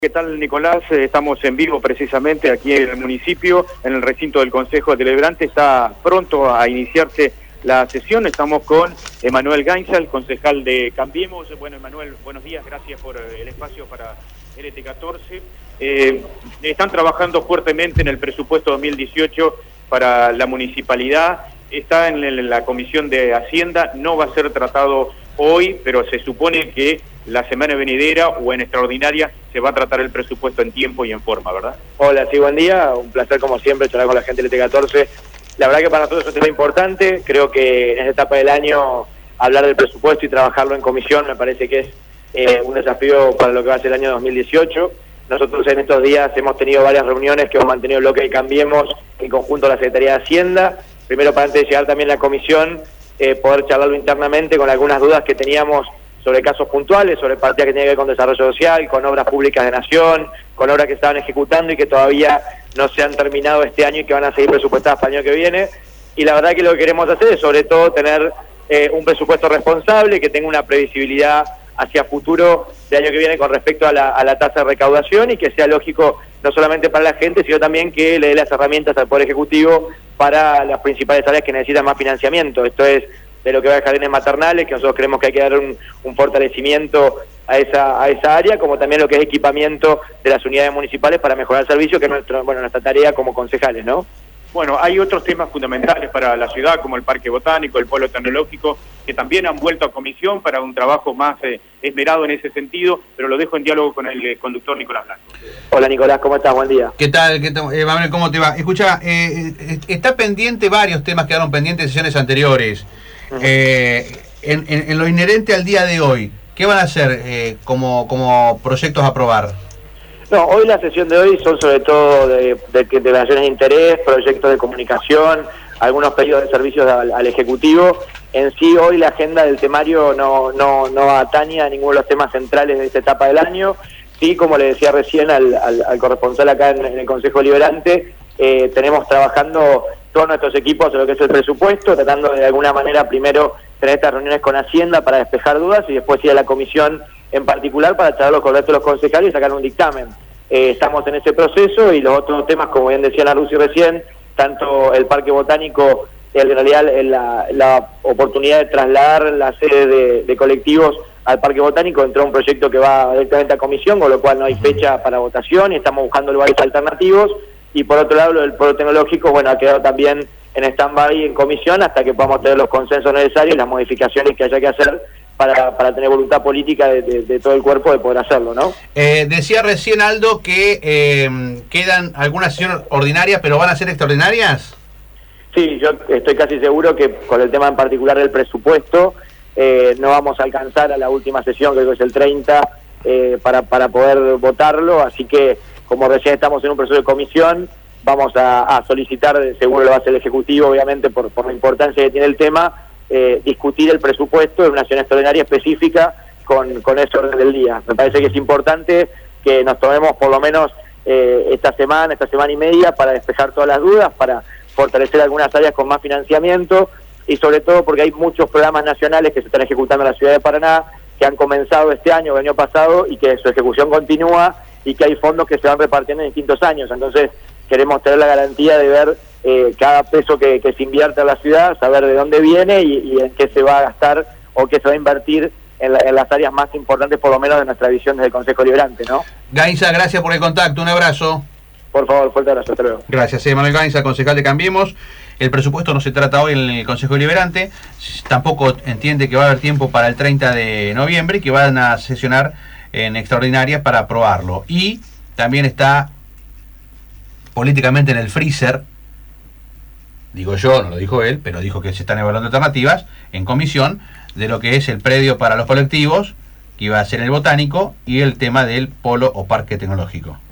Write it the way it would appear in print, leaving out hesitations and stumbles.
¿Qué tal, Nicolás? Estamos en vivo precisamente aquí en el municipio, en el recinto del Consejo Deliberante. Está pronto a iniciarse la sesión. Estamos con Emanuel Gainza, el concejal de Cambiemos. Bueno, Emanuel, buenos días, gracias por el espacio para LT14. Están trabajando fuertemente en el presupuesto 2018 para la municipalidad. Está en la Comisión de Hacienda, no va a ser tratado hoy, pero se supone que la semana venidera o en extraordinaria se va a tratar el presupuesto en tiempo y en forma, ¿verdad? Hola, sí, buen día, un placer como siempre charlar con la gente del LT14. La verdad que para nosotros es un tema importante, creo que en esta etapa del año hablar del presupuesto y trabajarlo en comisión me parece que es un desafío para lo que va a ser el año 2018. Nosotros en estos días hemos tenido varias reuniones que hemos mantenido el bloque de Cambiemos en conjunto con la Secretaría de Hacienda, primero para antes de llegar también a la comisión, poder charlarlo internamente con algunas dudas que teníamos sobre casos puntuales, sobre partidas que tienen que ver con desarrollo social, con obras públicas de nación, con obras que estaban ejecutando y que todavía no se han terminado este año y que van a seguir presupuestadas para el año que viene. Y la verdad que lo que queremos hacer es sobre todo tener un presupuesto responsable, que tenga una previsibilidad hacia futuro del año que viene con respecto a la tasa de recaudación y que sea lógico no solamente para la gente, sino también que le dé las herramientas al Poder Ejecutivo para las principales áreas que necesitan más financiamiento. Esto es de lo que va a jardines maternales, que nosotros creemos que hay que dar un fortalecimiento a esa área, como también lo que es equipamiento de las unidades municipales para mejorar el servicio, que es nuestra tarea como concejales, ¿no? Bueno, hay otros temas fundamentales para la ciudad, como el Parque Botánico, el Polo Tecnológico, que también han vuelto a comisión para un trabajo más esmerado en ese sentido, pero lo dejo en diálogo con el conductor Nicolás Blanco. Hola Nicolás, ¿cómo estás? Buen día. ¿Qué tal? Manuel, ¿cómo te va? Escucha, está pendiente varios temas que quedaron pendientes de sesiones anteriores. En lo inherente al día de hoy, ¿qué van a hacer como proyectos a aprobar? No, hoy la sesión de hoy son sobre todo de declaraciones de interés, proyectos de comunicación, algunos pedidos de servicios al Ejecutivo. En sí, hoy la agenda del temario no atañe a ninguno de los temas centrales de esta etapa del año. Sí, como le decía recién al corresponsal acá en el Consejo Deliberante, tenemos trabajando todos nuestros equipos en lo que es el presupuesto, tratando de alguna manera primero tener estas reuniones con Hacienda para despejar dudas y después ir a la comisión en particular para charlarlo con el resto de los concejales y sacar un dictamen. Estamos en ese proceso y los otros temas, como bien decía Naruzzi recién, tanto el Parque Botánico, en realidad la oportunidad de trasladar la sede de colectivos al Parque Botánico, entró un proyecto que va directamente a comisión, con lo cual no hay fecha para votación y estamos buscando lugares alternativos. Y por otro lado, el Polo Tecnológico, bueno, ha quedado también en stand-by en comisión hasta que podamos tener los consensos necesarios y las modificaciones que haya que hacer para tener voluntad política de todo el cuerpo de poder hacerlo, ¿no? Decía recién Aldo que quedan algunas sesiones ordinarias, pero ¿van a ser extraordinarias? Sí, yo estoy casi seguro que con el tema en particular del presupuesto no vamos a alcanzar a la última sesión, creo que es el 30, para poder votarlo, así que como recién estamos en un proceso de comisión, vamos a solicitar, seguro lo va a hacer el Ejecutivo, obviamente por la importancia que tiene el tema, discutir el presupuesto en una sesión extraordinaria específica con ese orden del día. Me parece que es importante que nos tomemos por lo menos esta semana y media para despejar todas las dudas, para fortalecer algunas áreas con más financiamiento y sobre todo porque hay muchos programas nacionales que se están ejecutando en la ciudad de Paraná, que han comenzado este año o el año pasado y que su ejecución continúa y que hay fondos que se van repartiendo en distintos años. Entonces queremos tener la garantía de ver cada peso que se invierte a la ciudad, saber de dónde viene y en qué se va a gastar o qué se va a invertir en las áreas más importantes, por lo menos de nuestra visión desde el Consejo Deliberante, ¿no? Gainza, gracias por el contacto, un abrazo. Por favor, fuerte abrazo, hasta luego. Gracias, Manuel Gainza, concejal de Cambiemos. El presupuesto no se trata hoy en el Consejo Deliberante, tampoco entiende que va a haber tiempo para el 30 de noviembre y que van a sesionar en extraordinarias para aprobarlo. Y también está políticamente en el freezer, digo yo, no lo dijo él, pero dijo que se están evaluando alternativas en comisión de lo que es el predio para los colectivos, que iba a ser el Botánico, y el tema del Polo o Parque Tecnológico.